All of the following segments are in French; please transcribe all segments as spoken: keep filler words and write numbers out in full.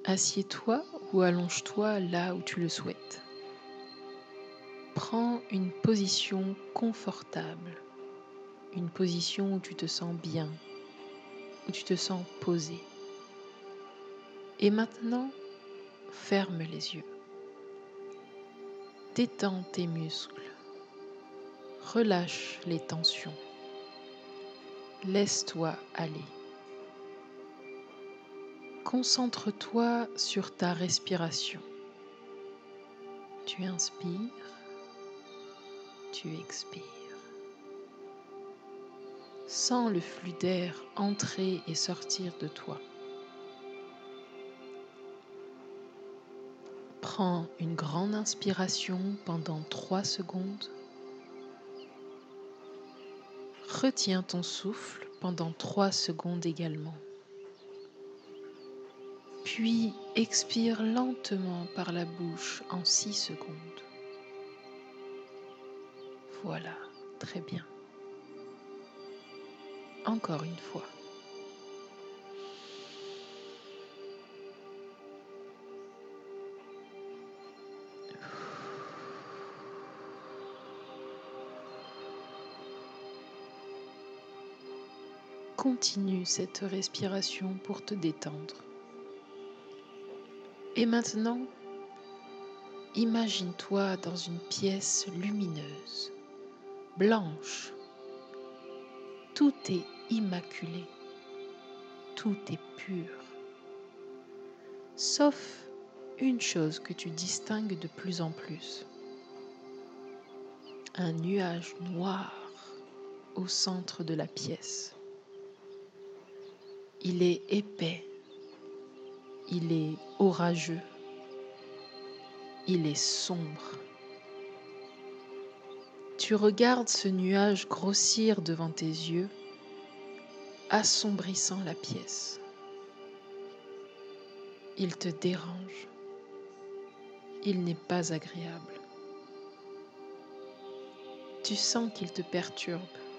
Assieds-toi ou allonge-toi là où tu le souhaites. Prends une position confortable, une position où tu te sens bien, où tu te sens posé. Et maintenant, ferme les yeux. Détends tes muscles. Relâche les tensions. Laisse-toi aller. Concentre-toi sur ta respiration. Tu inspires, tu expires. Sens le flux d'air entrer et sortir de toi. Prends une grande inspiration pendant trois secondes. Retiens ton souffle pendant trois secondes également. Puis expire lentement par la bouche en six secondes. Voilà, très bien. Encore une fois. Continue cette respiration pour te détendre. Et maintenant, imagine-toi dans une pièce lumineuse, blanche. Tout est immaculé, tout est pur. Sauf une chose que tu distingues de plus en plus. Un nuage noir au centre de la pièce. Il est épais, il est orageux, il est sombre. Tu regardes ce nuage grossir devant tes yeux, assombrissant la pièce. Il te dérange, il n'est pas agréable. Tu sens qu'il te perturbe.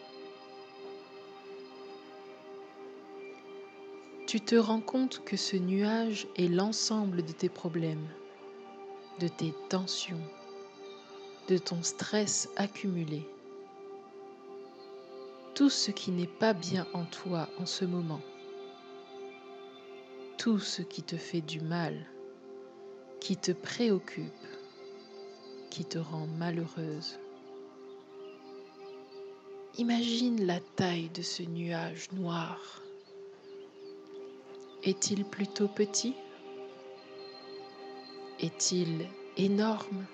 Tu te rends compte que ce nuage est l'ensemble de tes problèmes, de tes tensions, de ton stress accumulé. Tout ce qui n'est pas bien en toi en ce moment. Tout ce qui te fait du mal, qui te préoccupe, qui te rend malheureuse. Imagine la taille de ce nuage noir. Est-il plutôt petit? Est-il énorme?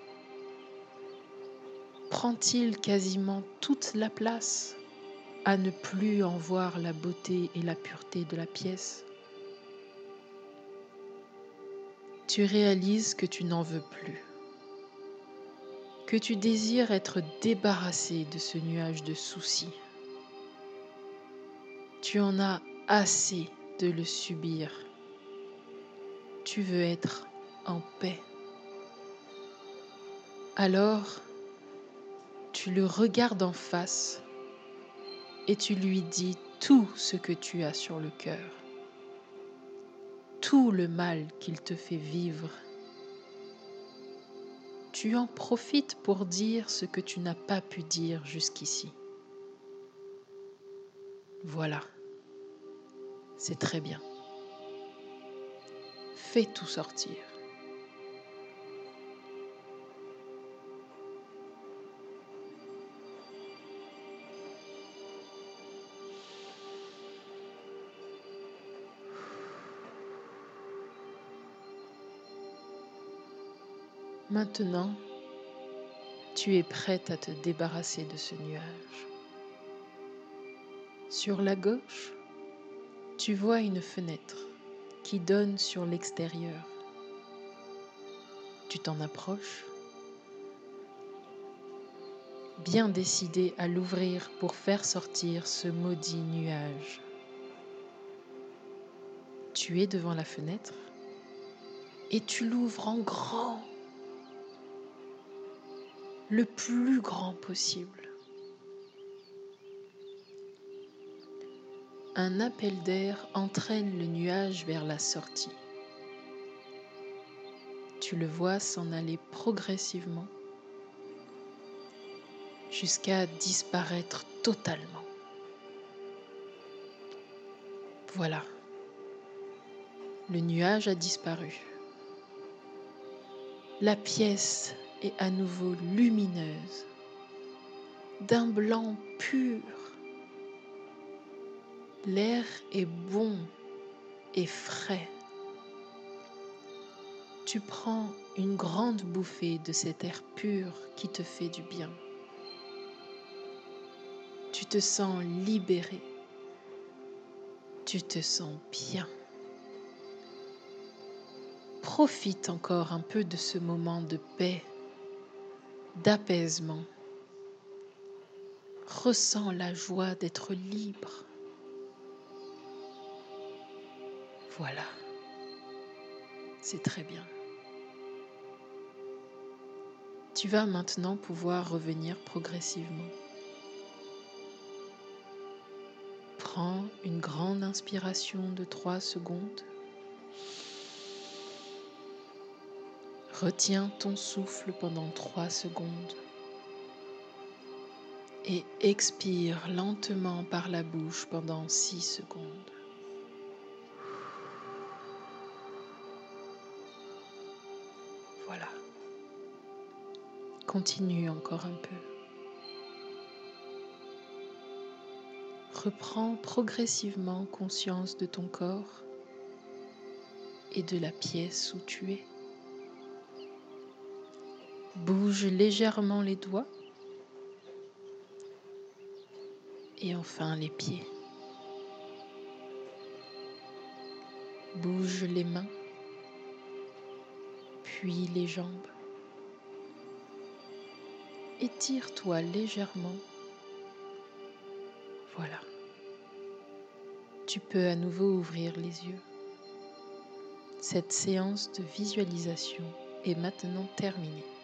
Prend-il quasiment toute la place à ne plus en voir la beauté et la pureté de la pièce? Tu réalises que tu n'en veux plus, que tu désires être débarrassé de ce nuage de soucis. Tu en as assez de le subir. Tu veux être en paix. Alors, tu le regardes en face et tu lui dis tout ce que tu as sur le cœur, tout le mal qu'il te fait vivre. Tu en profites pour dire ce que tu n'as pas pu dire jusqu'ici. Voilà, c'est très bien. Fais tout sortir. Maintenant, tu es prête à te débarrasser de ce nuage. Sur la gauche, tu vois une fenêtre qui donne sur l'extérieur. Tu t'en approches, bien décidé à l'ouvrir pour faire sortir ce maudit nuage. Tu es devant la fenêtre et tu l'ouvres en grand, le plus grand possible. Un appel d'air entraîne le nuage vers la sortie. Tu le vois s'en aller progressivement jusqu'à disparaître totalement. Voilà, le nuage a disparu. La pièce est à nouveau lumineuse, d'un blanc pur. L'air est bon et frais. Tu prends une grande bouffée de cet air pur qui te fait du bien. Tu te sens libéré. Tu te sens bien. Profite encore un peu de ce moment de paix, d'apaisement. Ressens la joie d'être libre. Voilà, c'est très bien. Tu vas maintenant pouvoir revenir progressivement. Prends une grande inspiration de trois secondes. Retiens ton souffle pendant trois secondes et expire lentement par la bouche pendant six secondes. Voilà. Continue encore un peu. Reprends progressivement conscience de ton corps et de la pièce où tu es. Bouge légèrement les doigts et enfin les pieds. Bouge les mains, puis les jambes. Étire-toi légèrement. Voilà. Tu peux à nouveau ouvrir les yeux. Cette séance de visualisation est maintenant terminée.